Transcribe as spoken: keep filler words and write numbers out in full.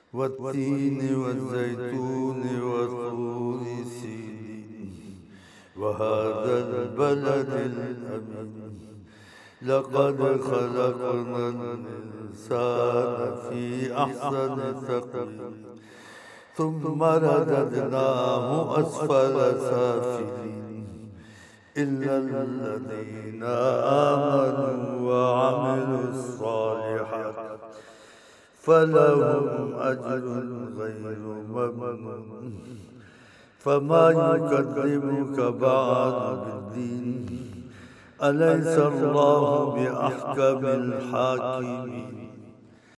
والتين والزيتون وطور سينين وهذا البلد الأمين لقد خلقنا الإنسان في أحسن تقويم ثم رددناه أسفل سافلين إلا الذين آمنوا وعملوا الصالحات فلهم أجر غير ممنون فما يكذبك بعد بالدين أليس الله بأحكم الحاكمين